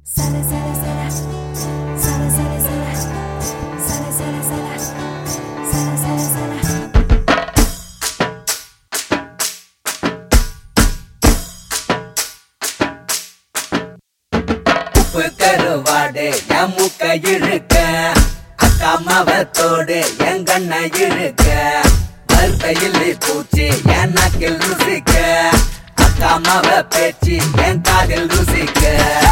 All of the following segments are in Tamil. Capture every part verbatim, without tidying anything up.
Sala sala sala sala sala sala sala sala sala sala sala sala உப்பு கருவாடு என் மூக்க இழுக்க அக்கா மாவத்தோடு என் கண்ண இழுக்க வறுத்தையில் பூச்சி என் நாக்கில் ருசிக்க அக்கா மாவ பேச்சு என் காதில் ருசிக்க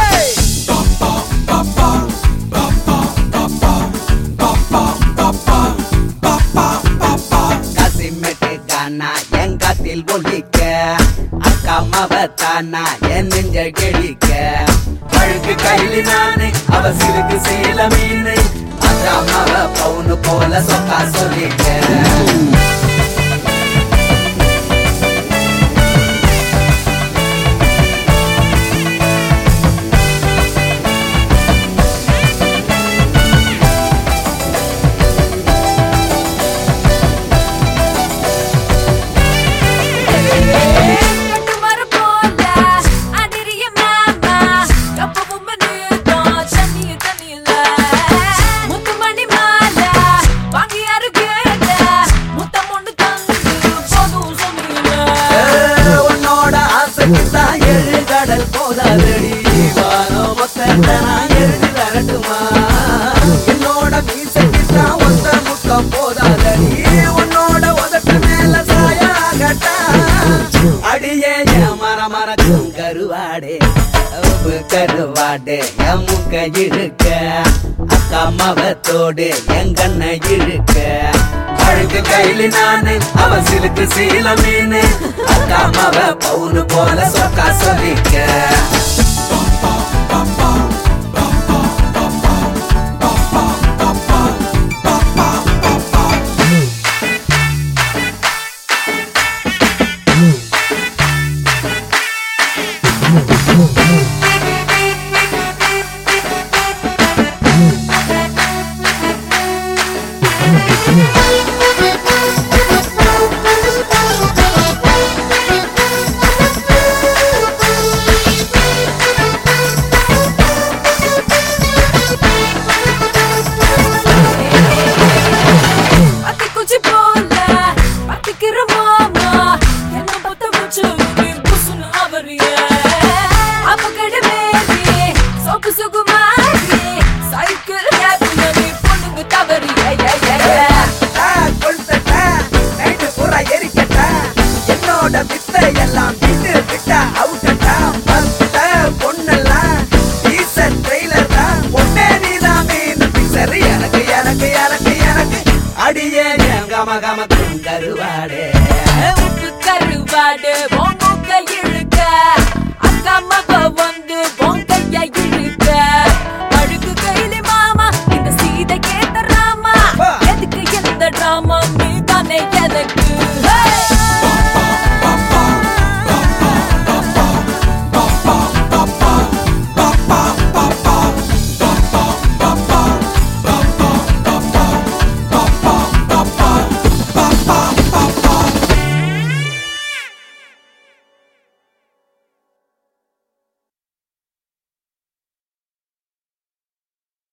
காசிமெட்டு கானா என் காத்தில் ஒலிக்க அக்கா மாவ தானா என் நெஞ்ச கெளிக்க அழுக்கு கைலி நானு அவ சிறுக்கு சீல மீனு அக்கா மாவ பவுனு போல சொக்கா சொல்லிக்க கடல் போதாதடி வானோ மொத்தமா எழுதி வரட்டுமா என்னோட மீசைக்குத்தான் ஒத்த முக்கம் போதாதடி உன்னோட உதட்ட மேல சாயாகட்டா அடியே என் மர மரக்கும் கருவாடே உப்பு கருவாடே என் முக்க இழுக்க அக்கா மவத்தோடு என் கண்ண இழுக்க அழுக்கு கைலி நானு அவ சிலுக்கு சீல மீனு அக்கா மாவ பவுனு போல சொக்கா சொல்லிக்க அடியே கம கம கருவாடே உப்பு கருவாடே